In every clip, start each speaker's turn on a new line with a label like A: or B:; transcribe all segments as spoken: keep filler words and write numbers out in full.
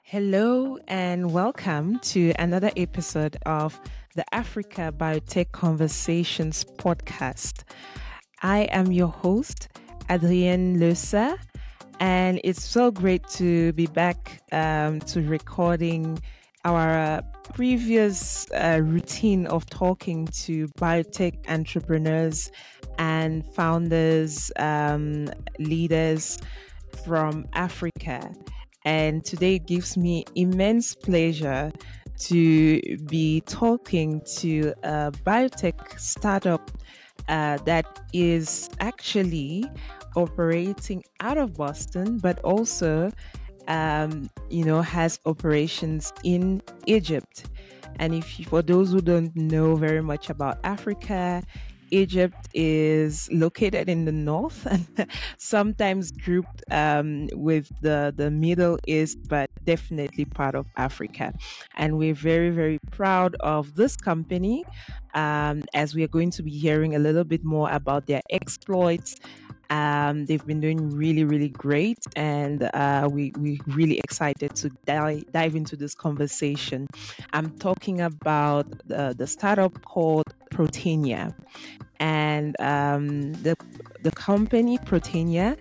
A: Hello and welcome to another episode of the Africa Biotech Conversations podcast. I am your host, Adrienne Leusa, and it's so great to be back um, to recording our uh, previous uh, routine of talking to biotech entrepreneurs and founders, um, leaders from Africa. And today it gives me immense pleasure to be talking to a biotech startup uh, that is actually operating out of Boston, but also, um, you know, has operations in Egypt. And if you, for those who don't know very much about Africa, Egypt is located in the north and sometimes grouped um, with the, the Middle East, but definitely part of Africa. And we're very, very proud of this company um, as we are going to be hearing a little bit more about their exploits. Um, they've been doing really, really great, and uh, we we really excited to dive, dive into this conversation. I'm talking about the, the startup called Proteina, and um, the the company Proteina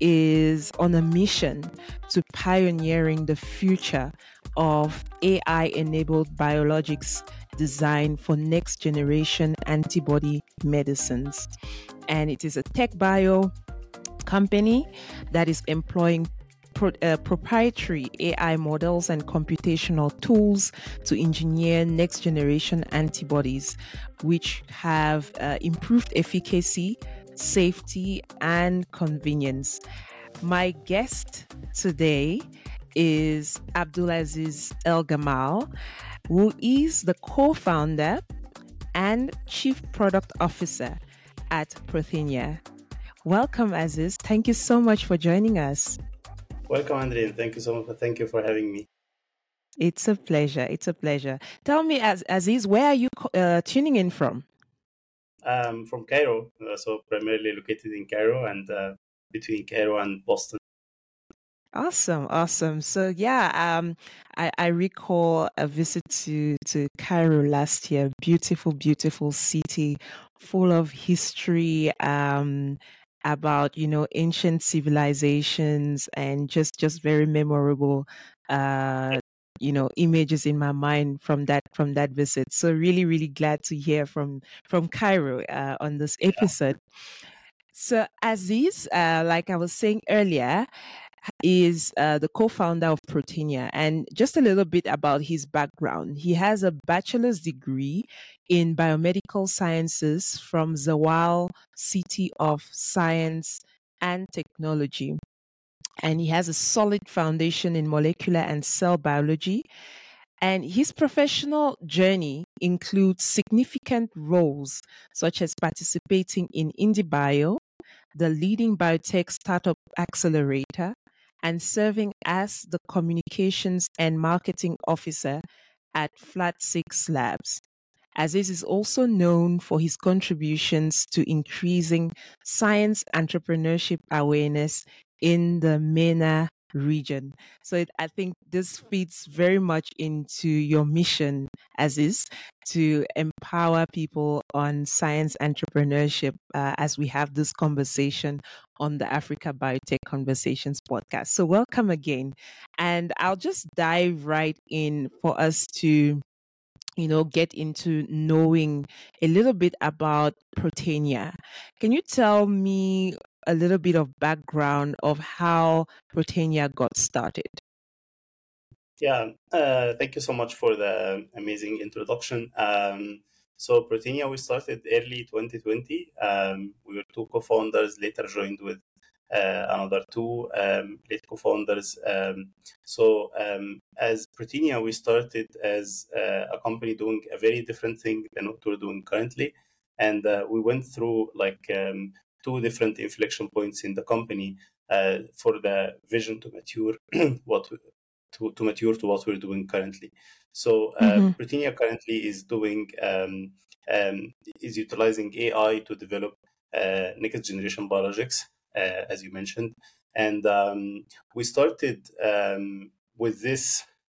A: is on a mission to pioneering the future of A I-enabled biologics designed for next generation antibody medicines. And it is a tech bio company that is employing pro, uh, proprietary A I models and computational tools to engineer next generation antibodies, which have uh, improved efficacy, safety, and convenience. My guest today is Abdulaziz El Gamal, who is the co-founder and chief product officer at Proteina. Welcome, Aziz. Thank you so much for joining us.
B: Welcome, Andrea. Thank you so much. For, thank you for having me.
A: It's a pleasure. It's a pleasure. Tell me, Az- Aziz, where are you uh, tuning in from?
B: I'm from Cairo, uh, so primarily located in Cairo and uh, between Cairo and Boston.
A: Awesome, awesome. So yeah, um, I, I recall a visit to to Cairo last year. Beautiful, beautiful city, full of history. Um, about you know ancient civilizations and just just very memorable. Uh, you know images in my mind from that from that visit. So really, really glad to hear from from Cairo uh, on this episode. So Aziz, uh, like I was saying earlier, is uh, the co-founder of Proteina. And just a little bit about his background. He has a bachelor's degree in biomedical sciences from Zawal City of Science and Technology. And he has a solid foundation in molecular and cell biology. And his professional journey includes significant roles such as participating in IndieBio, the leading biotech startup accelerator, and serving as the communications and marketing officer at Flat Six Labs. Aziz is also known for his contributions to increasing science entrepreneurship awareness in the MENA region. So it, I think this fits very much into your mission, Aziz, to empower people on science entrepreneurship uh, as we have this conversation on the Africa Biotech Conversations podcast. So welcome again. And I'll just dive right in for us to you know, get into knowing a little bit about Proteina. Can you tell me a little bit of background of how Proteina got started?
B: Yeah, uh, thank you so much for the amazing introduction. Um, so, Proteina, we started early twenty twenty. Um, we were two co-founders, later joined with uh, another two um, late co-founders. Um, so, um, as Proteina, we started as uh, a company doing a very different thing than what we're doing currently. And uh, we went through like um, two different inflection points in the company uh, for the vision to mature what we, to, to mature to what we're doing currently. So uh,
A: Mm-hmm.
B: Proteina currently is doing um, um, is utilizing A I to develop uh, next generation biologics, uh, as you mentioned, and um, we started um, with this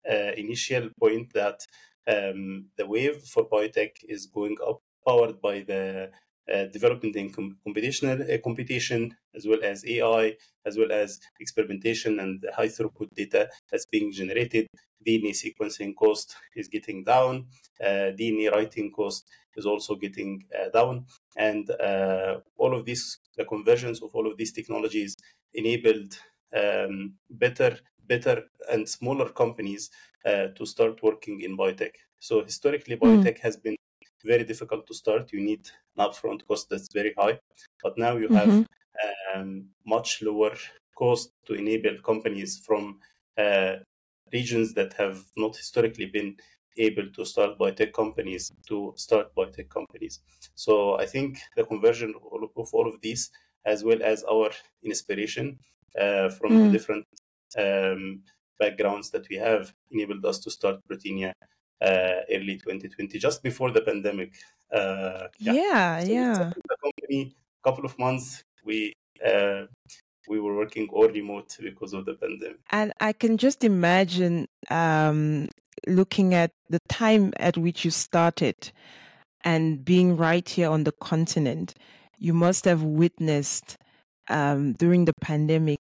B: uh, initial point that um, the wave for biotech is going up, powered by the uh, development in com- computational uh, computation, as well as A I, as well as experimentation and the high throughput data that's being generated. D N A sequencing cost is getting down. Uh, D N A writing cost is also getting uh, down. And uh, all of these, the conversions of all of these technologies enabled um, better, better and smaller companies uh, to start working in biotech. So historically, biotech mm. has been very difficult to start. You need an upfront cost that's very high, but now you have mm-hmm. um, much lower cost to enable companies from uh, regions that have not historically been able to start biotech companies to start biotech companies. So I think the conversion of all of these, as well as our inspiration uh, from mm. the different um, backgrounds that we have, enabled us to start Protinia uh, early twenty twenty, just before the pandemic.
A: Uh, yeah, yeah. So yeah.
B: The company, a couple of months, we uh, we were working all remote because of the pandemic.
A: And I can just imagine um, looking at the time at which you started and being right here on the continent. You must have witnessed um, during the pandemic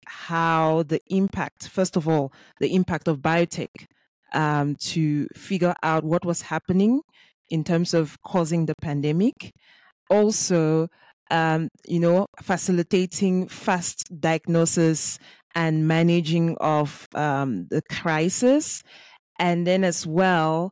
A: how the impact, first of all, the impact of biotech um, to figure out what was happening in terms of causing the pandemic. Also, um, you know, facilitating fast diagnosis and managing of um, the crisis. And then as well,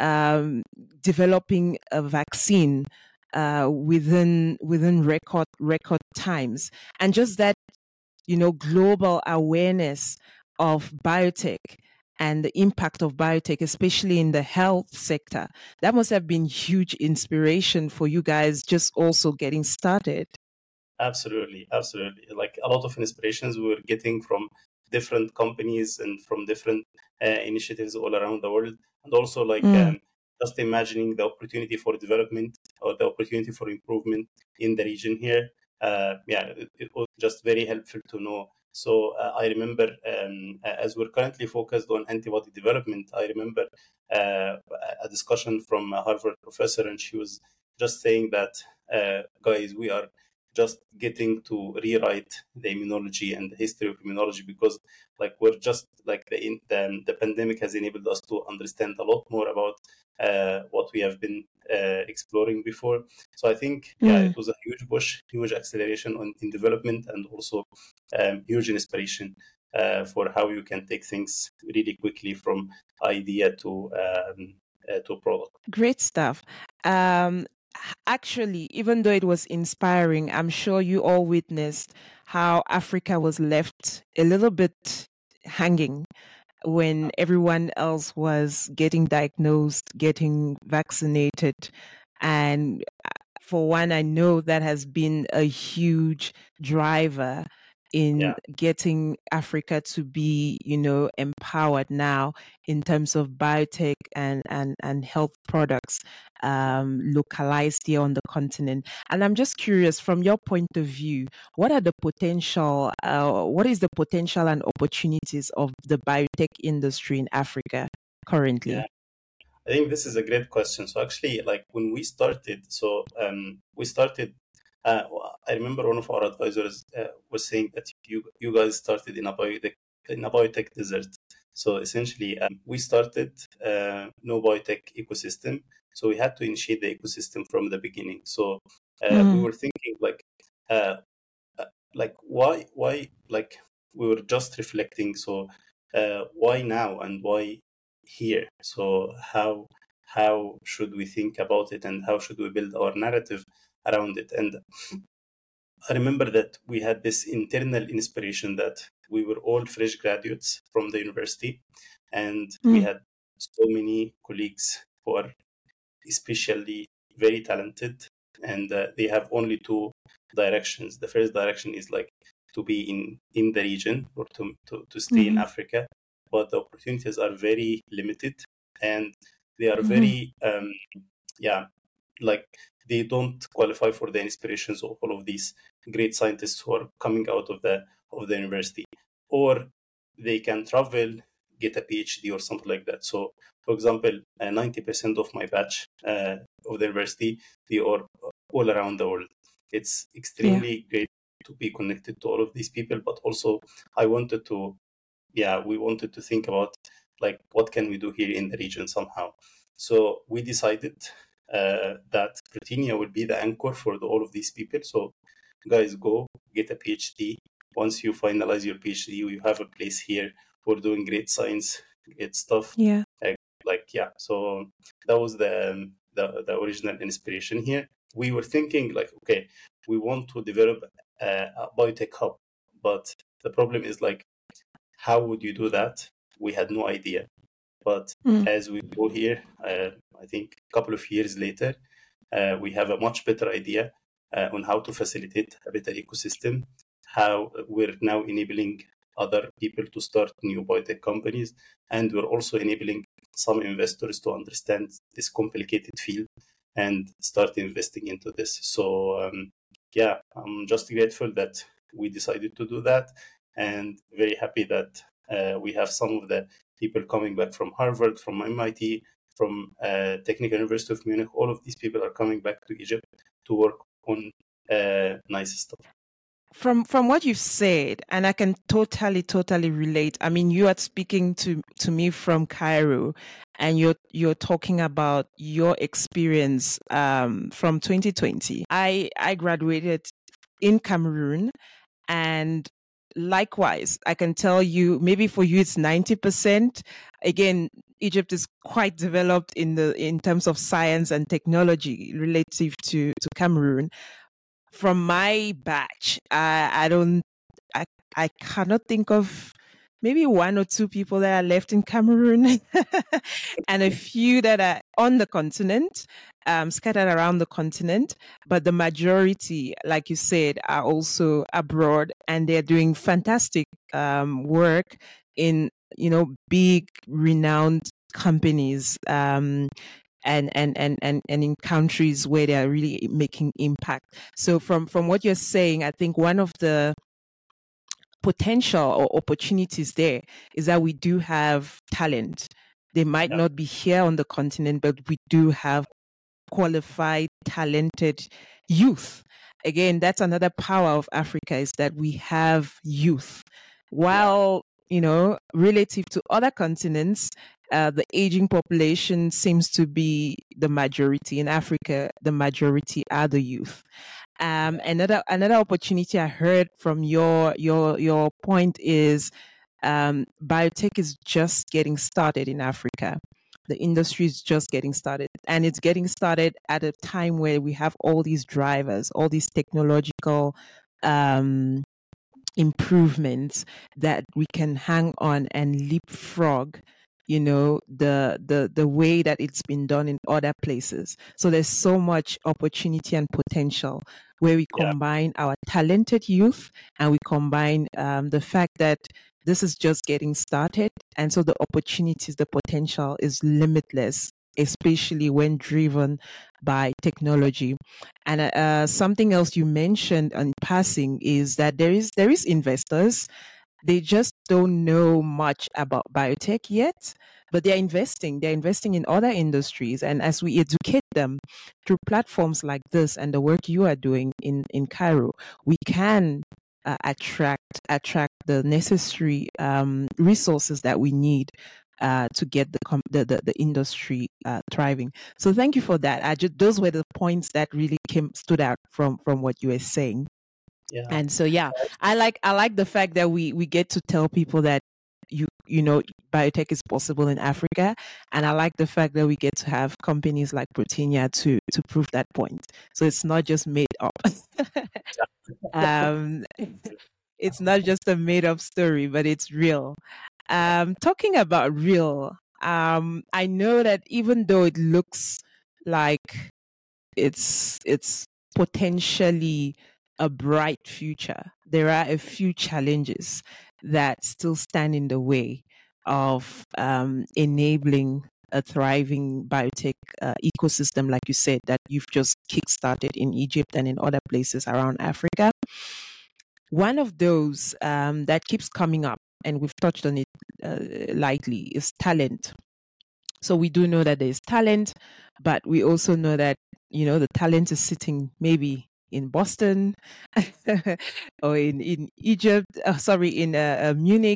A: um, developing a vaccine uh, within within record record times. And just that, you know, global awareness of biotech and the impact of biotech, especially in the health sector, that must have been huge inspiration for you guys just also getting started.
B: Absolutely, absolutely. Like a lot of inspirations we were getting from different companies and from different uh, initiatives all around the world. And also like mm. um, just imagining the opportunity for development or the opportunity for improvement in the region here. Uh, yeah, it, it was just very helpful to know. So uh, I remember um, as we're currently focused on antibody development, I remember uh, a discussion from a Harvard professor, and she was just saying that, uh, guys, we are just getting to rewrite the immunology and the history of immunology, because like we're just like the the, the pandemic has enabled us to understand a lot more about uh, what we have been uh, exploring before. So I think yeah, mm. it was a huge push, huge acceleration on, in development, and also um, huge inspiration uh, for how you can take things really quickly from idea to um, uh, to product.
A: Great stuff. Um, Actually, even though it was inspiring, I'm sure you all witnessed how Africa was left a little bit hanging when everyone else was getting diagnosed, getting vaccinated. And for one, I know that has been a huge driver in yeah. getting Africa to be, you know, empowered now in terms of biotech and, and, and health products um, localized here on the continent. And I'm just curious, from your point of view, what are the potential, uh, what is the potential and opportunities of the biotech industry in Africa currently?
B: Yeah. I think this is a great question. So actually, like when we started, so um, we started, uh, I remember one of our advisors uh, was saying that you you guys started in a biotech, in a biotech desert. So essentially, um, we started uh, no biotech ecosystem. So we had to initiate the ecosystem from the beginning. So uh, mm. we were thinking like, uh, like why, why, like we were just reflecting. So uh, why now and why here? So how how should we think about it, and how should we build our narrative around it? And I remember that we had this internal inspiration that we were all fresh graduates from the university, and mm. we had so many colleagues who are especially very talented, and uh, they have only two directions. The first direction is like to be in in the region, or to to, to stay mm-hmm. in Africa, but the opportunities are very limited, and they are mm-hmm. very um yeah like they don't qualify for the inspirations of all of these great scientists who are coming out of the of the university. Or they can travel, get a PhD or something like that. So, for example, uh, ninety percent of my batch uh, of the university, they are all around the world. It's extremely yeah. great to be connected to all of these people, but also I wanted to, yeah, we wanted to think about like what can we do here in the region somehow. So we decided uh, that Protinia will be the anchor for the, all of these people. So guys, go get a PhD. Once you finalize your PhD, you have a place here for doing great science, great stuff.
A: Yeah.
B: Like, like yeah. So that was the, um, the the original inspiration here. We were thinking like, okay, we want to develop a, a biotech hub, but the problem is like, how would you do that? We had no idea. But mm. as we go here, uh, I think a couple of years later, uh, we have a much better idea uh, on how to facilitate a better ecosystem, how we're now enabling other people to start new biotech companies, and we're also enabling some investors to understand this complicated field and start investing into this. So, um, yeah, I'm just grateful that we decided to do that, and very happy that uh, we have some of the people coming back from Harvard, from M I T, from uh, Technical University of Munich. All of these people are coming back to Egypt to work on uh, nice stuff.
A: From from what you've said, and I can totally, totally relate. I mean, you are speaking to, to me from Cairo, and you're you're talking about your experience um, from twenty twenty. I I graduated in Cameroon, and likewise, I can tell you, maybe for you it's ninety percent. Again, Egypt is quite developed in the in terms of science and technology relative to, to Cameroon. From my batch, I, I don't, I, I cannot think of maybe one or two people that are left in Cameroon and a few that are on the continent, um, scattered around the continent. But the majority, like you said, are also abroad, and they're doing fantastic um, work in, you know, big, renowned companies. Um, And, and and and and in countries where they are really making impact. So from from what you're saying, I think one of the potential or opportunities there is that we do have talent. They might yeah. not be here on the continent, but we do have qualified, talented youth. Again, that's another power of Africa, is that we have youth. While, yeah. you know, relative to other continents, Uh, the aging population seems to be the majority. In Africa, the majority are the youth. Um, another another opportunity I heard from your your your point is um, biotech is just getting started in Africa. The industry is just getting started, and it's getting started at a time where we have all these drivers, all these technological um, improvements that we can hang on and leapfrog, you know, the the the way that it's been done in other places. So there's so much opportunity and potential where we yeah. combine our talented youth, and we combine um, the fact that this is just getting started. And so the opportunities, the potential is limitless, especially when driven by technology. And uh, something else you mentioned in passing is that there is there is investors. They just don't know much about biotech yet, but they're investing. They're investing in other industries. And as we educate them through platforms like this and the work you are doing in, in Cairo, we can uh, attract attract the necessary um, resources that we need uh, to get the, com- the, the the industry uh, thriving. So thank you for that. I just, those were the points that really came stood out from from what you were saying. Yeah. And so, yeah, I like I like the fact that we, we get to tell people that, you you know, biotech is possible in Africa. And I like the fact that we get to have companies like Protinia to, to prove that point. So it's not just made up. um, it's not just a made up story, but it's real. Um, talking about real, um, I know that even though it looks like it's it's potentially a bright future, there are a few challenges that still stand in the way of um, enabling a thriving biotech uh, ecosystem, like you said, that you've just kickstarted in Egypt and in other places around Africa. One of those um, that keeps coming up and we've touched on it uh, lightly, is talent. So we do know that there's talent, but we also know that, you know, the talent is sitting maybe in Boston or in, in Egypt, uh, sorry, in uh, uh, Munich.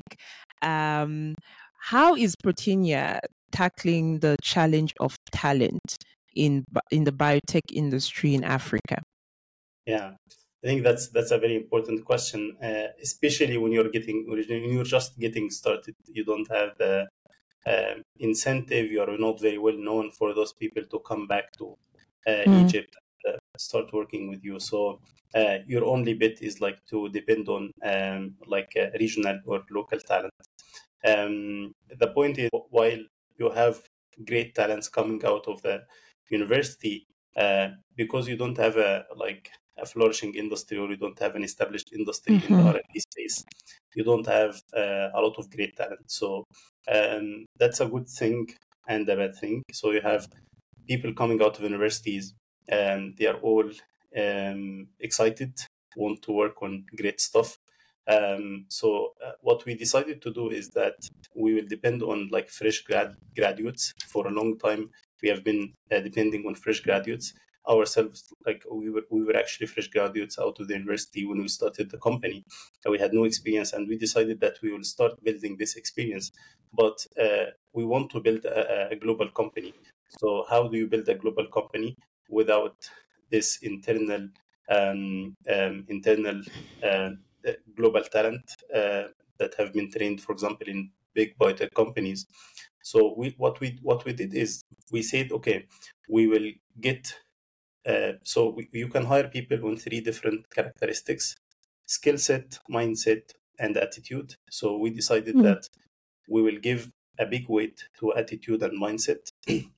A: Um, how is Protinia tackling the challenge of talent in in the biotech industry in Africa?
B: Yeah, I think that's that's a very important question, uh, especially when you're getting when you're just getting started. You don't have the uh, incentive. You are not very well known for those people to come back to uh,
A: Mm.
B: Egypt and uh, start working with you. So uh, your only bit is like to depend on um, like uh, regional or local talent. Um, the point is, while you have great talents coming out of the university, uh, because you don't have a like a flourishing industry, or you don't have an established industry in the
A: Mm-hmm.
B: R and D space, you don't have uh, a lot of great talent. So um, that's a good thing and a bad thing. So you have people coming out of universities, and they are all um, excited, want to work on great stuff. Um, so uh, what we decided to do is that we will depend on like fresh grad graduates for a long time. We have been uh, depending on fresh graduates ourselves. Like we were, we were actually fresh graduates out of the university when we started the company. Uh, we had no experience, and we decided that we will start building this experience. But uh, we want to build a, a global company. So how do you build a global company without this internal um, um, internal uh, uh, global talent uh, that have been trained, for example, in big biotech companies? So we what we what we did is we said, okay, we will get uh, so we, you can hire people on three different characteristics: skill set, mindset, and attitude. So we decided
A: Mm.
B: that we will give a big weight to attitude and mindset.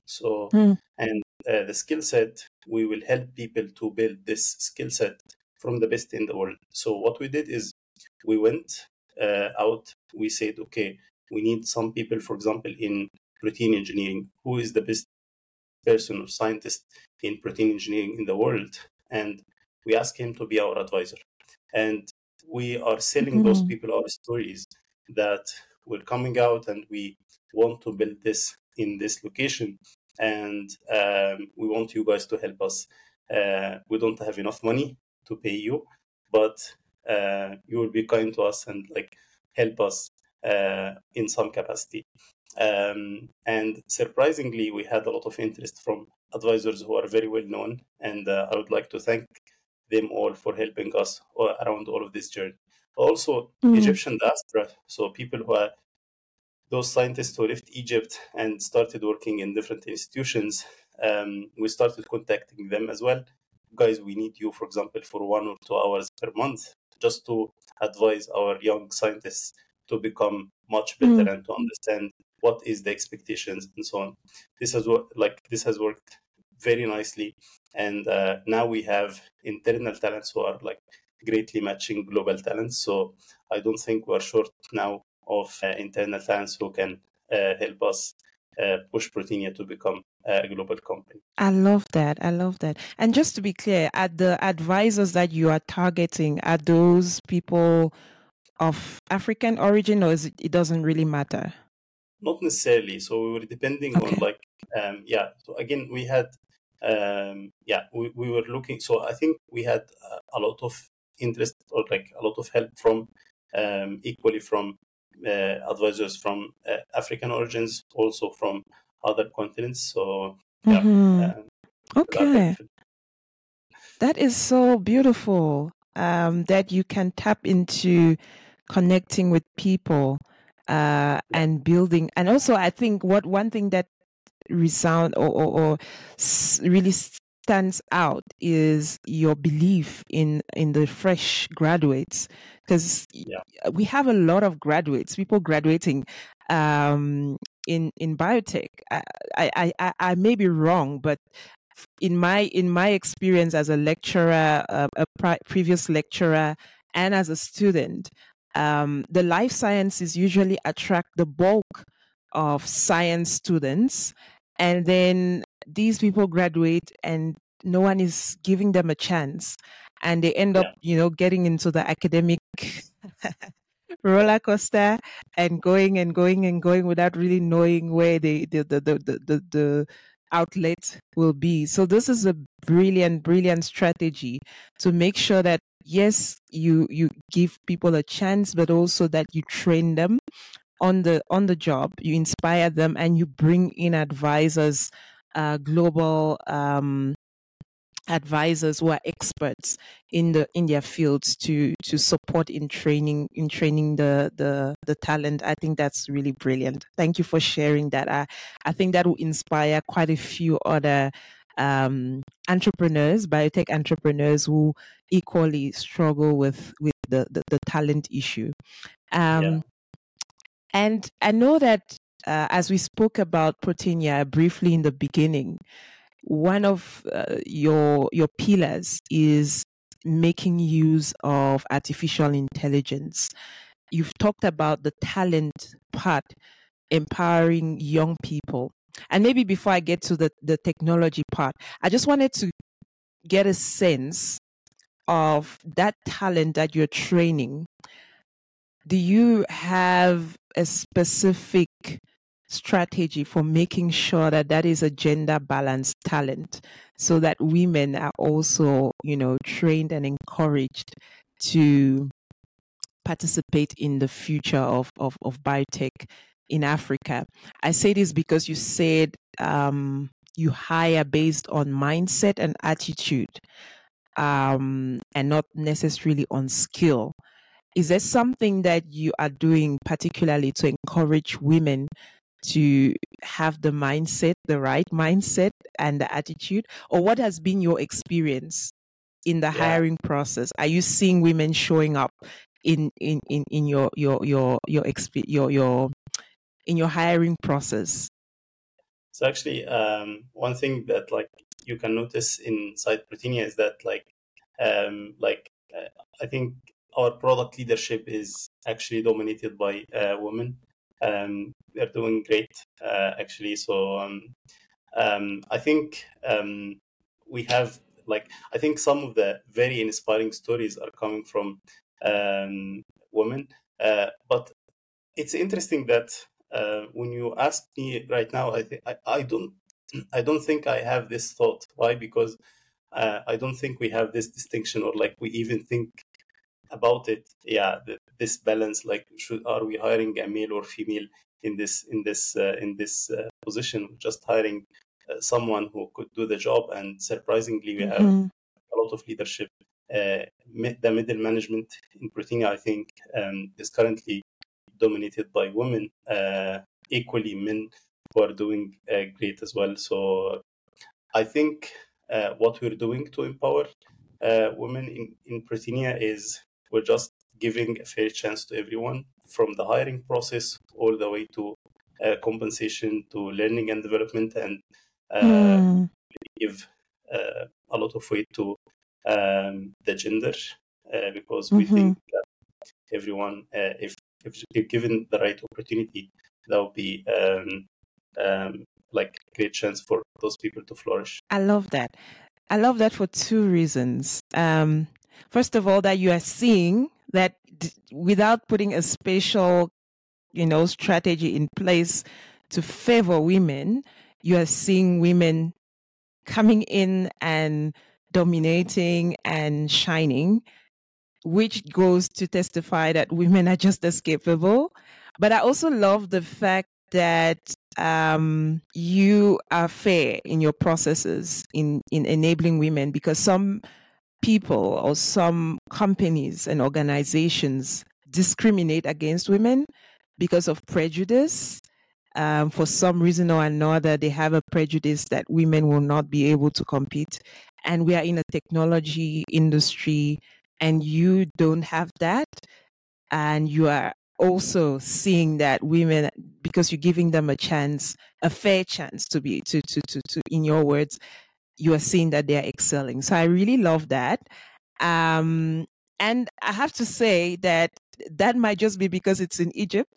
B: So
A: Mm.
B: and uh, the skill set, we will help people to build this skill set from the best in the world. So what we did is we went uh, out, we said, okay, we need some people, for example, in protein engineering. Who is the best person or scientist in protein engineering in the world? And we asked him to be our advisor. And we are selling those
A: Mm.
B: people our stories that we're coming out and we want to build this in this location. And um, we want you guys to help us. Uh, we don't have enough money to pay you, but uh, you will be kind to us and like help us uh, in some capacity. Um, and surprisingly, we had a lot of interest from advisors who are very well known, and uh, I would like to thank them all for helping us uh, around all of this journey. Also,
A: Mm.
B: Egyptian diaspora, so people who are those scientists who left Egypt and started working in different institutions, um, we started contacting them as well. Guys, we need you, for example, for one or two hours per month, just to advise our young scientists to become much better
A: Mm.
B: and to understand what is the expectations and so on. This has worked, like this has worked very nicely, and uh, now we have internal talents who are like greatly matching global talents. So I don't think we're short now of uh, internal talents who can uh, help us uh, push Protinia to become a global company.
A: I love that. I love that. And just to be clear, are the advisors that you are targeting, are those people of African origin, or is it, it doesn't really matter?
B: Not necessarily. So we were depending
A: Okay.
B: on like, um, yeah. So again, we had, um, yeah, we, we were looking. So I think we had uh, a lot of interest or like a lot of help from um, equally from uh, advisors from uh, African origins, also from other continents. So yeah,
A: Mm-hmm.
B: um,
A: Okay. That is so beautiful, um, that you can tap into connecting with people uh,
B: yeah.
A: and building. And also, I think what one thing that resound or, or, or s- really stands out is your belief in in the fresh graduates, because
B: Yeah.
A: we have a lot of graduates, people graduating um, in in biotech. I, I I I may be wrong, but in my in my experience as a lecturer, uh, a pri- previous lecturer, and as a student, um, the life sciences usually attract the bulk of science students, and then these people graduate and no one is giving them a chance, and they end up,
B: Yeah.
A: you know, getting into the academic roller coaster and going and going and going without really knowing where the the the the, the, the, the outlet will be. So this is a brilliant, brilliant strategy to make sure that yes, you you give people a chance, but also that you train them on the on the job, you inspire them, and you bring in advisors, uh, global um, advisors who are experts in the in their fields to to support in training in training the the the talent. I think that's really brilliant. Thank you for sharing that. I I think that will inspire quite a few other um, entrepreneurs, biotech entrepreneurs who equally struggle with with the the, the talent issue. Um,
B: Yeah.
A: and I know that uh, as we spoke about Protinia briefly in the beginning, one of uh, your your pillars is making use of artificial intelligence. You've talked about the talent part, empowering young people. And maybe before I get to the, the technology part, I just wanted to get a sense of that talent that you're training. Do you have a specific strategy for making sure that that is a gender balanced talent so that women are also, you know, trained and encouraged to participate in the future of, of, of biotech in Africa? I say this because you said um, you hire based on mindset and attitude um, and not necessarily on skill. Is there something that you are doing particularly to encourage women to have the mindset, the right mindset and the attitude? Or what has been your experience in the
B: Yeah.
A: hiring process? Are you seeing women showing up in in in, in your your your your exp- your your in your hiring process?
B: So actually, um, one thing that like you can notice inside Protinia is that like um, like uh, I think our product leadership is actually dominated by uh, women. Um, they're doing great uh, actually. So um, um, I think um, we have like I think some of the very inspiring stories are coming from um, women, uh, but it's interesting that uh, when you ask me right now, I think I, I don't I don't think I have this thought. Why? Because uh, I don't think we have this distinction, or like we even think about it. Yeah, the, this balance. Like, should are we hiring a male or female in this in this uh, in this uh, position? Just hiring uh, someone who could do the job, and surprisingly, we have
A: Mm-hmm.
B: a lot of leadership. Uh, mid, the middle management in Protinia, I think, um, is currently dominated by women. Uh, equally, men who are doing uh, great as well. So I think uh, what we're doing to empower uh, women in, in Protinia is we're just giving a fair chance to everyone, from the hiring process all the way to uh, compensation, to learning and development, and uh,
A: Mm.
B: give uh, a lot of weight to um, the gender, uh, because we
A: Mm-hmm.
B: think that everyone, uh, if, if if given the right opportunity, that would be um, um, like a great chance for those people to flourish.
A: I love that. I love that for two reasons. Um, first of all, that you are seeing that d- without putting a special, you know, strategy in place to favor women, you are seeing women coming in and dominating and shining, which goes to testify that women are just as capable. But I also love the fact that um, you are fair in your processes in, in enabling women, because some people or some companies and organizations discriminate against women because of prejudice. Um, for some reason or another, they have a prejudice that women will not be able to compete. And we are in a technology industry, and you don't have that. And you are also seeing that women, because you're giving them a chance, a fair chance to be, to, to, to, to in your words, you are seeing that they're excelling. So I really love that. Um, and I have to say that that might just be because it's in Egypt.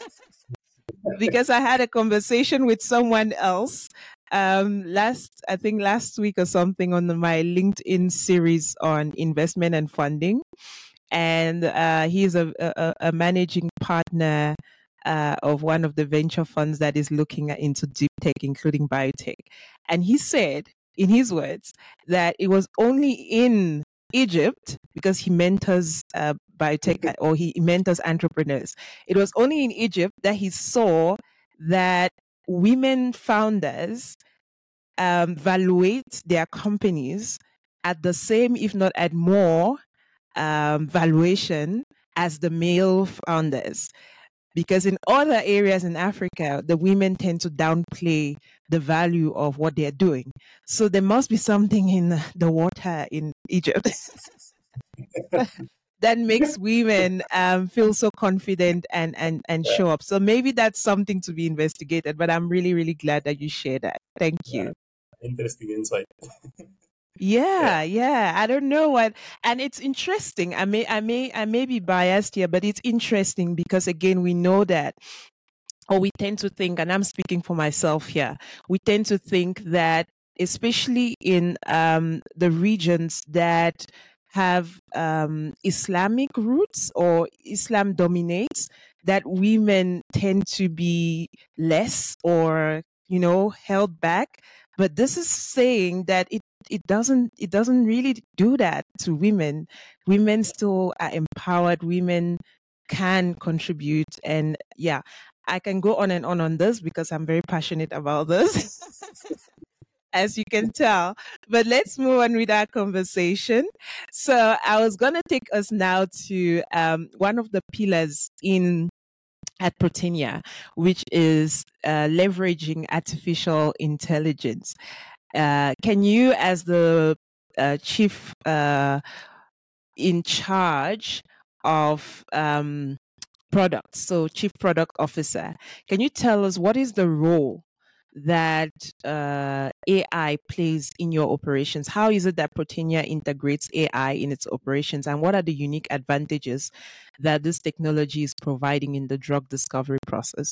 A: Because I had a conversation with someone else um, last, I think last week or something, on the, my LinkedIn series on investment and funding. and uh, he's a, a, a managing partner uh, of one of the venture funds that is looking at, into deep tech, including biotech. And he said, in his words, that it was only in Egypt, because he mentors uh, biotech or he mentors entrepreneurs. It was only in Egypt that he saw that women founders um, valuate their companies at the same, if not at more, um, valuation as the male founders. Because in other areas in Africa, the women tend to downplay the value of what they're doing. So there must be something in the water in Egypt that makes women um, feel so confident and, and, and
B: Yeah,
A: show up. So maybe that's something to be investigated. But I'm really, really glad that you shared that. Thank
B: yeah.
A: you.
B: Interesting insight.
A: Yeah,
B: Yeah,
A: yeah. I don't know what, and it's interesting. I may, I may, I may be biased here, but it's interesting because again, we know that, or we tend to think, and I'm speaking for myself here, we tend to think that, especially in um, the regions that have um, Islamic roots or Islam dominates, that women tend to be less or, you know, held back. But this is saying that it it doesn't it doesn't really do that to women. Women still are empowered. Women can contribute, and yeah, I can go on and on on this because I'm very passionate about this, as you can tell. But let's move on with our conversation. So I was going to take us now to um, one of the pillars in at Protinia, which is uh, leveraging artificial intelligence. Uh, can you, as the uh, chief uh, in charge of um, products, so chief product officer, can you tell us what is the role that uh, A I plays in your operations? How is it that Protinia integrates A I in its operations, and what are the unique advantages that this technology is providing in the drug discovery process?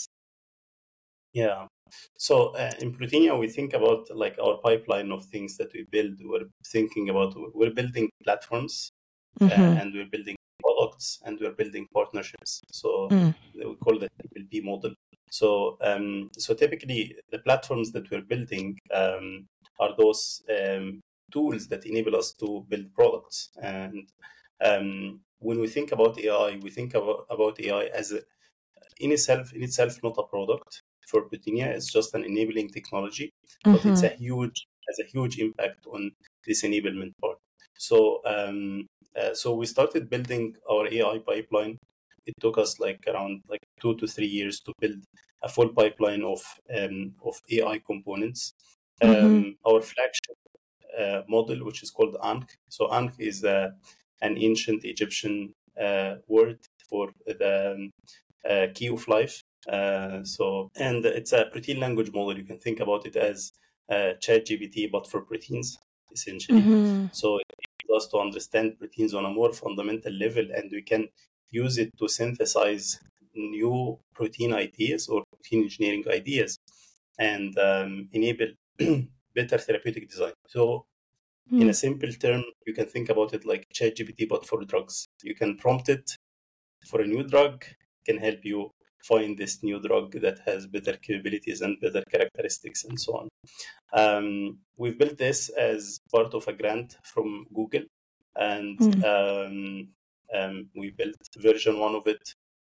B: yeah. So uh, in Protinia, we think about like our pipeline of things that we build. We're thinking about we're building platforms, uh,
A: Mm-hmm.
B: and we're building products, and we're building partnerships. So
A: Mm.
B: we call that T P L model. So um, so typically the platforms that we're building um, are those um, tools that enable us to build products. And um, when we think about A I, we think about, about A I as a, in itself in itself not a product for Protinia. It's just an enabling technology, but it's
A: Mm-hmm.
B: a huge has a huge impact on this enablement part. So um, uh, so we started building our A I pipeline. It took us like around like two to three years to build a full pipeline of um, of A I components.
A: Mm-hmm.
B: Um, our flagship uh, model, which is called Ankh. So Ankh is uh, an ancient Egyptian uh, word for the um, uh, key of life. Uh, so, and it's a protein language model. You can think about it as uh, ChatGPT, but for proteins, essentially.
A: Mm-hmm.
B: So it allows us to understand proteins on a more fundamental level, and we can use it to synthesize new protein ideas or protein engineering ideas and um, enable better therapeutic design. So in a simple term, you can think about it like ChatGPT, but for drugs. You can prompt it for a new drug, can help you find this new drug that has better capabilities and better characteristics and so on. Um, we've built this as part of a grant from Google, and
A: Mm.
B: um, um, we built version one of it,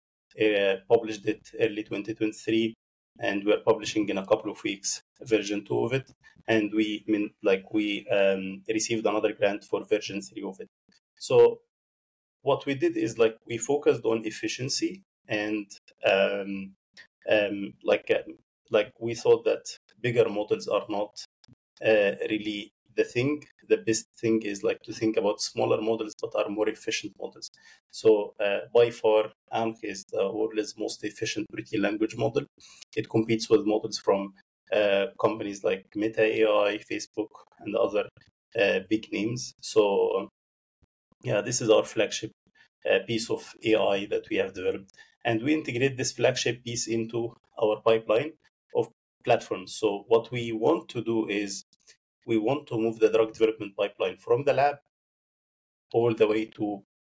B: uh, published it early twenty twenty-three, and we're publishing in a couple of weeks version two of it. And we I mean like we um, received another grant for version three of it. So what we did is like we focused on efficiency and um, um, like uh, like we thought that bigger models are not uh, really the thing. The best thing is like to think about smaller models but are more efficient models. So uh, by far, Ankh is the world's most efficient protein language model. It competes with models from uh, companies like Meta A I, Facebook, and other uh, big names. So um, yeah, this is our flagship uh, piece of A I that we have developed. And we integrate this flagship piece into our pipeline of platforms. So what we want to do is we want to move the drug development pipeline from the lab all the way to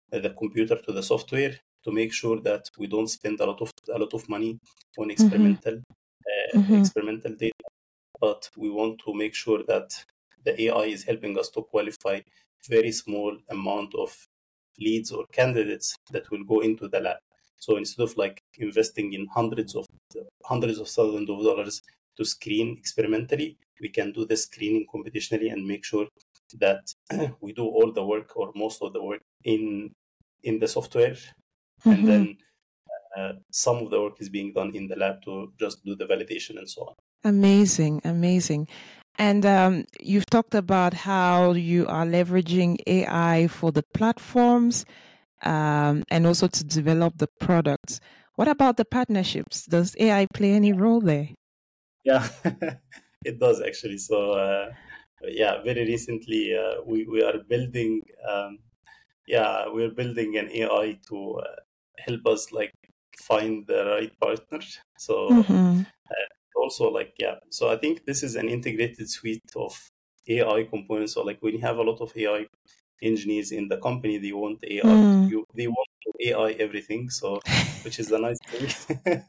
B: the computer to the software to make sure that we don't spend a lot of a lot of money on
A: Mm-hmm.
B: experimental uh,
A: Mm-hmm.
B: experimental data, but we want to make sure that the A I is helping us to qualify very small amount of leads or candidates that will go into the lab. So instead of like investing in hundreds of hundreds of thousands of dollars to screen experimentally, we can do the screening computationally and make sure that we do all the work or most of the work in in the software,
A: Mm-hmm.
B: and then uh, some of the work is being done in the lab to just do the validation and so on.
A: Amazing, amazing. And um, you've talked about how you are leveraging A I for the platforms um, and also to develop the products. What about the partnerships? Does A I play any role there?
B: Yeah, it does actually. So uh, yeah, very recently uh, we we are building um, yeah we're building an A I to uh, help us like find the right partner. So
A: Mm-hmm.
B: uh, also like yeah, so I think this is an integrated suite of A I components. So like when you have a lot of A I engineers in the company, they want A I
A: Mm.
B: you they want to A I everything. So which is a nice thing.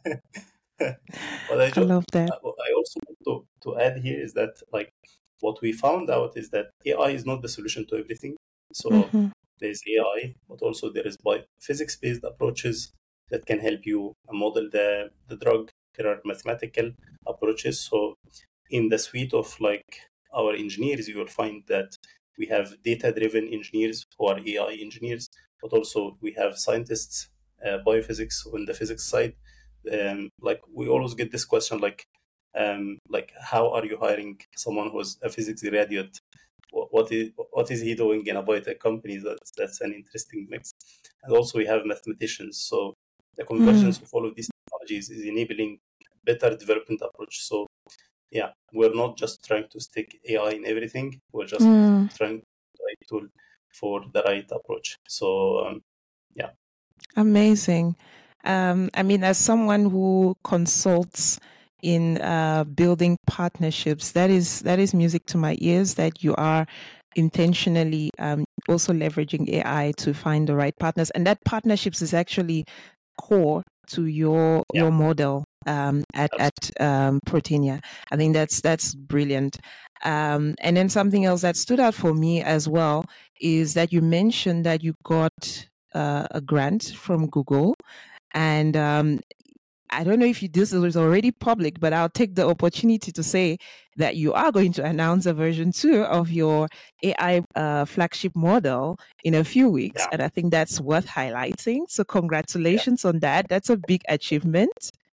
B: But I,
A: I
B: ju-
A: love that.
B: I also want to, to add here is that like what we found out is that A I is not the solution to everything. So
A: Mm-hmm.
B: there's A I, but also there is by physics-based approaches that can help you model the, the drug. There are mathematical approaches. So in the suite of like our engineers, you will find that we have data-driven engineers who are A I engineers, but also we have scientists, uh, biophysics on the physics side. Um, like we always get this question, like, um, like how are you hiring someone who's a physics graduate? What, what is what is he doing in a biotech company? That's that's an interesting mix. And also we have mathematicians. So the convergence
A: Mm.
B: of all of these technologies is enabling better development approach. So yeah, we're not just trying to stick A I in everything. We're just
A: Mm.
B: trying to find the right tool for the right approach. So um, yeah.
A: Amazing. Um, I mean, as someone who consults in uh, building partnerships, that is that is music to my ears. That you are intentionally um, also leveraging A I to find the right partners, and that partnerships is actually core to your
B: Yeah.
A: your model um, at at um, Protinia. I think that's that's brilliant. Um, and then something else that stood out for me as well is that you mentioned that you got uh, a grant from Google, and um, I don't know if you, this is already public, but I'll take the opportunity to say that you are going to announce a version two of your A I uh, flagship model in a few weeks.
B: Yeah.
A: And I think that's worth highlighting. So congratulations yeah. on that. That's a big achievement.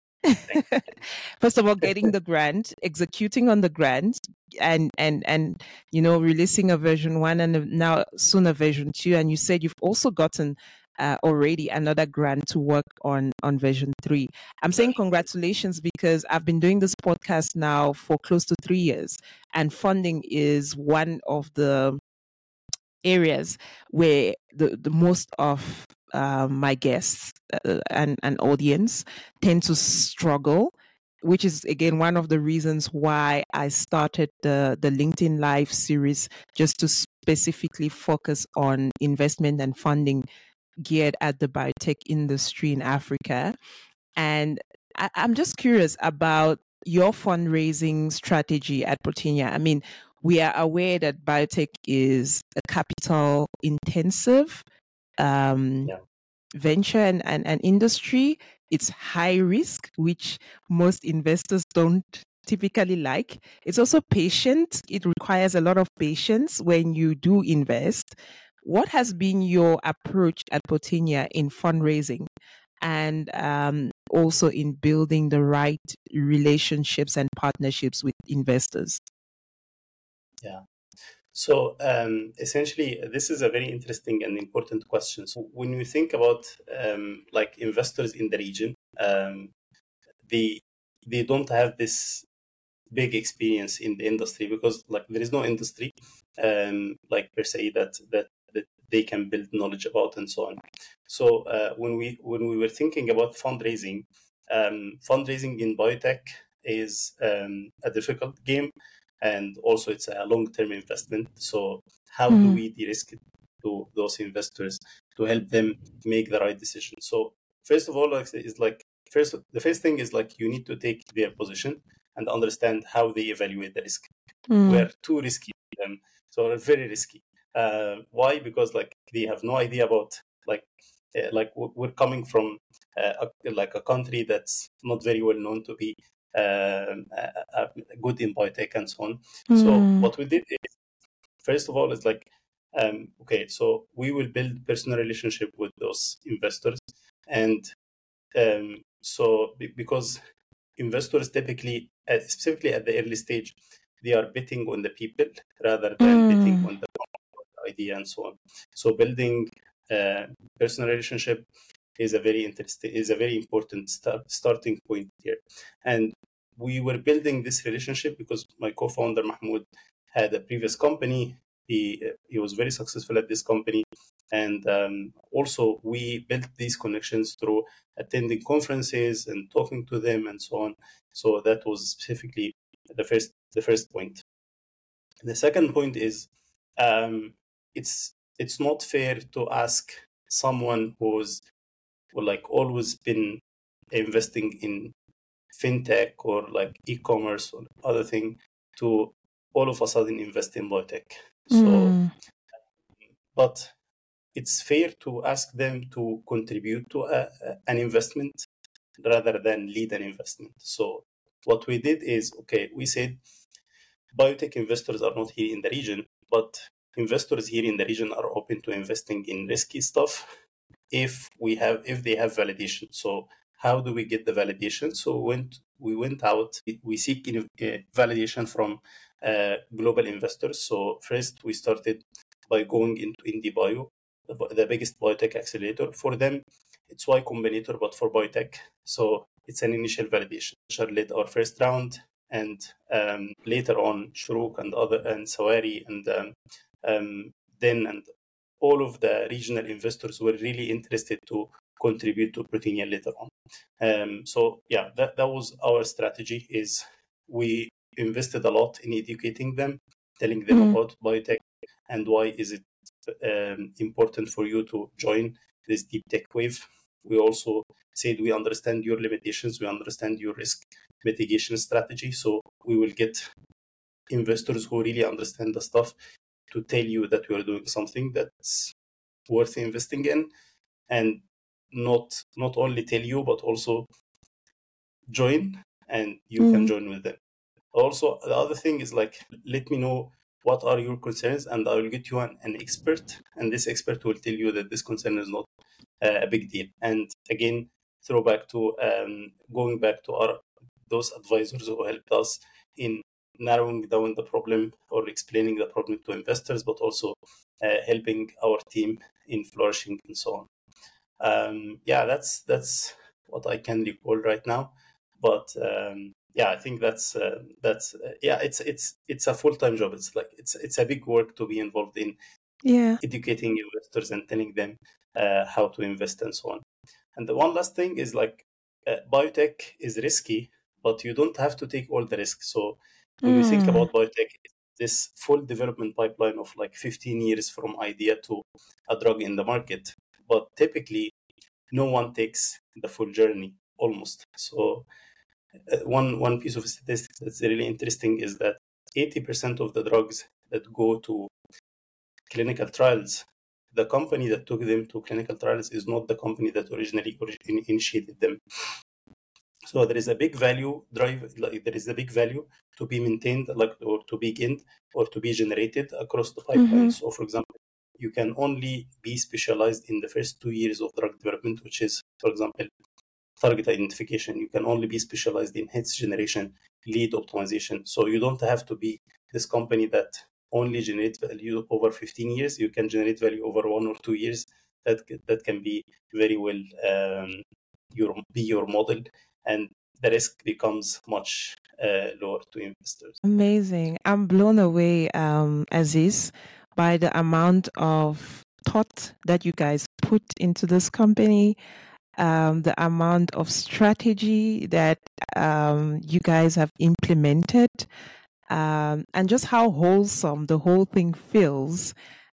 A: First of all, getting the grant, executing on the grant, and and and you know, releasing a version one and now soon a version two. And you said you've also gotten uh, already another grant to work on on version three. I'm saying congratulations because I've been doing this podcast now for close to three years, and funding is one of the areas where the, the most of uh, my guests uh, and, and audience tend to struggle, which is again one of the reasons why I started the, the LinkedIn Live series, just to specifically focus on investment and funding geared at the biotech industry in Africa. And I, I'm just curious about your fundraising strategy at Protinia. I mean, we are aware that biotech is a capital intensive um, yeah. venture and, and, and industry. It's high risk, which most investors don't typically like. It's also patient. It requires a lot of patience when you do invest. What has been your approach at Protinia in fundraising and um, also in building the right relationships and partnerships with investors?
B: Yeah. So um, essentially, this is a very interesting and important question. So when you think about um, like investors in the region, um, they they don't have this big experience in the industry because like there is no industry um, like per se that that that they can build knowledge about and so on. So uh, when we when we were thinking about fundraising, um, fundraising in biotech is um, a difficult game. And also it's a long-term investment. So how mm. do we de-risk it to those investors to help them make the right decision. So first of all, like is like first the first thing is like you need to take their position and understand how they evaluate the risk.
A: Mm.
B: We're too risky for them, so we're very risky. Uh, why? Because like they have no idea about like uh, like we're coming from uh, a, like a country that's not very well known to be uh, uh, good in biotech and so on.
A: Mm.
B: So what we did is, first of all, is like um, okay, so we will build personal relationship with those investors, and um, so be- because investors typically, uh, specifically at the early stage, they are betting on the people rather than
A: Mm.
B: betting on the idea and so on. So building a personal relationship is a very interesting, is a very important start, starting point here. And we were building this relationship because my co-founder Mahmoud had a previous company. He he was very successful at this company, and um, also we built these connections through attending conferences and talking to them and so on. So that was specifically the first the first point. The second point is um, it's it's not fair to ask someone who's who like always been investing in fintech or like e-commerce or other thing to all of a sudden invest in biotech. So,
A: Mm.
B: but it's fair to ask them to contribute to a, a- an investment rather than lead an investment. So what we did is, okay, we said biotech investors are not here in the region, but investors here in the region are open to investing in risky stuff if we have if they have validation. So how do we get the validation? So when we went out, we seek in, uh, validation from uh, global investors. So first we started by going into IndieBio, the, the biggest biotech accelerator. For them, it's Y Combinator, but for biotech. So it's an initial validation. Shar led our first round, and um, later on, Shuruk and other and Sawari and um, um, then and all of the regional investors were really interested to contribute to Protinia later on. Um, so yeah, that, that was our strategy. Is we invested a lot in educating them, telling them
A: Mm.
B: about biotech and why is it um, important for you to join this deep tech wave. We also said we understand your limitations, we understand your risk mitigation strategy, so we will get investors who really understand the stuff to tell you that we are doing something that's worth investing in, and not not only tell you but also join, and you
A: Mm.
B: can join with them. Also, the other thing is like, let me know what are your concerns, and I will get you an, an expert, and this expert will tell you that this concern is not uh, a big deal. And again, throw back to um, going back to our those advisors who helped us in narrowing down the problem or explaining the problem to investors, but also uh, helping our team in flourishing and so on. Um, yeah, that's that's what I can recall right now. But um, yeah, I think that's uh, that's uh, yeah, it's it's it's a full time job. It's like it's it's a big work to be involved in
A: Yeah.
B: educating investors and telling them uh, how to invest and so on. And the one last thing is like uh, biotech is risky, but you don't have to take all the risk. So when we think
A: Mm.
B: about biotech, this full development pipeline of like fifteen years from idea to a drug in the market. But typically, no one takes the full journey almost. So uh, one one piece of statistics that's really interesting is that eighty percent of the drugs that go to clinical trials, the company that took them to clinical trials is not the company that originally origin- initiated them. So there is a big value drive, like there is a big value to be maintained, like or to be gained or to be generated across the pipeline.
A: Mhm.
B: So, for example, you can only be specialized in the first two years of drug development, which is, for example, target identification. You can only be specialized in hits generation, lead optimization. So you don't have to be this company that only generates value over fifteen years. You can generate value over one or two years. That that can be very well um, your be your model, and the risk becomes much uh, lower to investors.
A: Amazing. I'm blown away, um, Aziz, by the amount of thought that you guys put into this company, um, the amount of strategy that um, you guys have implemented, um, and just how wholesome the whole thing feels.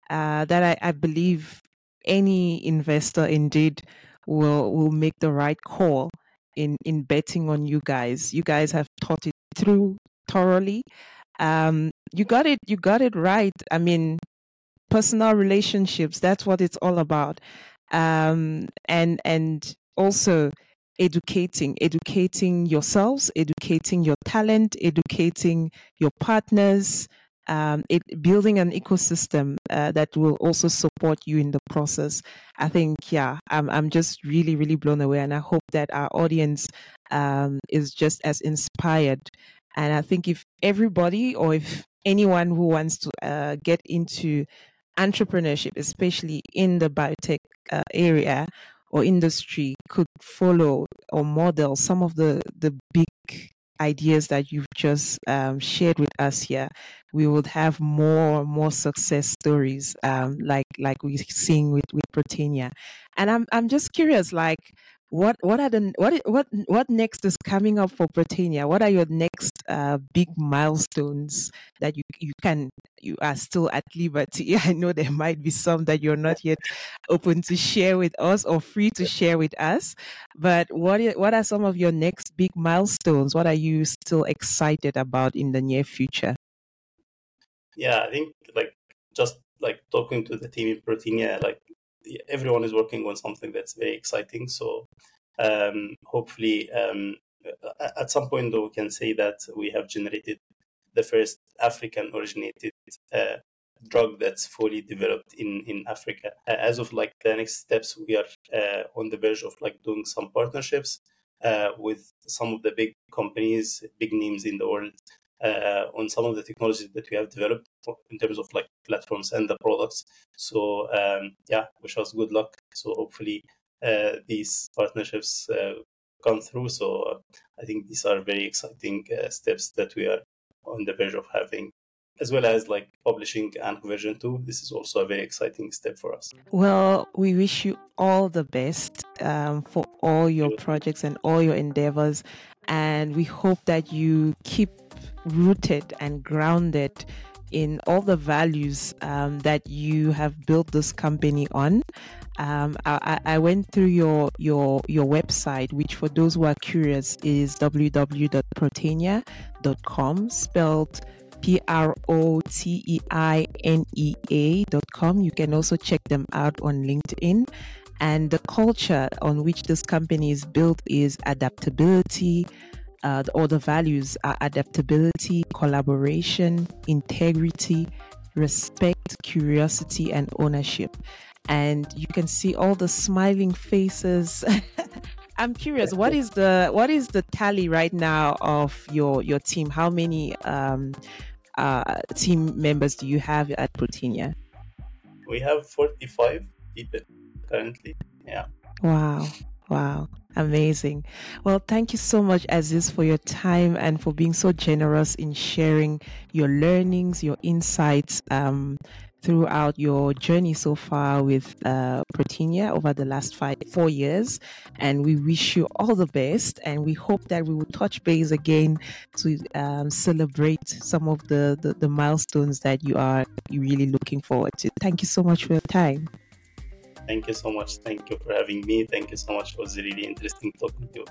A: uh, that I, I believe any investor indeed will will make the right call in in betting on you guys. You guys have thought it through thoroughly. Um, you got it. You got it right. I mean, personal relationships. That's what it's all about. Um, and and also educating, educating yourselves, educating your talent, educating your partners, um, it, building an ecosystem uh, that will also support you in the process. I think, yeah, I'm I'm just really, really blown away, and I hope that our audience um, is just as inspired. And I think if everybody, or if anyone who wants to uh, get into entrepreneurship, especially in the biotech uh, area or industry, could follow or model some of the, the big ideas that you've just um, shared with us here, we would have more more success stories um, like like we're seeing with with Prothenia. And I'm I'm just curious, like what what are the what what what next is coming up for Prothenia? What are your next uh, big milestones that you you can you are still at liberty? I know there might be some that you're not yet open to share with us or free to share with us. But what i- what are some of your next big milestones? What are you still excited about in the near future?
B: Yeah, I think like just like talking to the team in Prothenia, like everyone is working on something that's very exciting. So um, hopefully, um, at some point, though, we can say that we have generated the first African originated uh, drug that's fully developed in, in Africa. As of like the next steps, we are uh, on the verge of like doing some partnerships uh, with some of the big companies, big names in the world uh, on some of the technologies that we have developed in terms of like platforms and the products. So um, yeah, wish us good luck. So hopefully uh, these partnerships uh, come through. So uh, I think these are very exciting uh, steps that we are on the verge of having, as well as like publishing and version two. This is also a very exciting step for us.
A: Well, we wish you all the best um, for all your projects and all your endeavors. And we hope that you keep rooted and grounded in all the values um, that you have built this company on. Um, I, I went through your your your website, which for those who are curious is w w w dot prothenia dot com, spelled P R O T E I N E A dot com. You can also check them out on LinkedIn. And the culture on which this company is built is adaptability. Uh, all the values are adaptability, collaboration, integrity, respect, curiosity, and ownership. And you can see all the smiling faces. I'm curious, what is the what is the tally right now of your your team? How many um, uh, team members do you have at Prothenia?
B: We have forty-five people currently. Yeah.
A: Wow. Wow. Amazing. Well, thank you so much, Aziz, for your time and for being so generous in sharing your learnings, your insights um, throughout your journey so far with uh, Prothenia over the last five, four years. And we wish you all the best. And we hope that we will touch base again to um, celebrate some of the, the, the milestones that you are really looking forward to. Thank you so much for your time.
B: Thank you so much. Thank you for having me. Thank you so much. It was really interesting talking to you.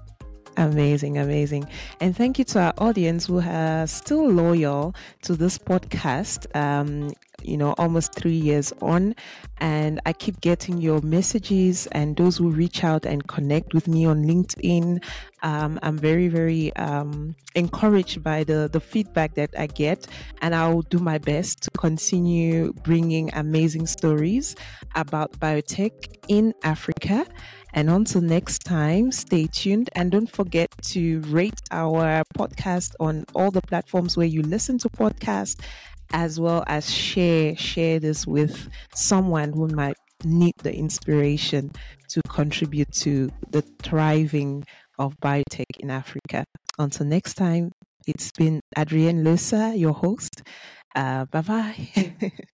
A: Amazing, amazing. And thank you to our audience who are still loyal to this podcast, um, you know, almost three years on. And I keep getting your messages and those who reach out and connect with me on LinkedIn. Um, I'm very, very um, encouraged by the, the feedback that I get. And I'll do my best to continue bringing amazing stories about biotech in Africa. And until next time, stay tuned and don't forget to rate our podcast on all the platforms where you listen to podcasts, as well as share share this with someone who might need the inspiration to contribute to the thriving of biotech in Africa. Until next time, it's been Adrienne Losa, your host. Uh, bye bye.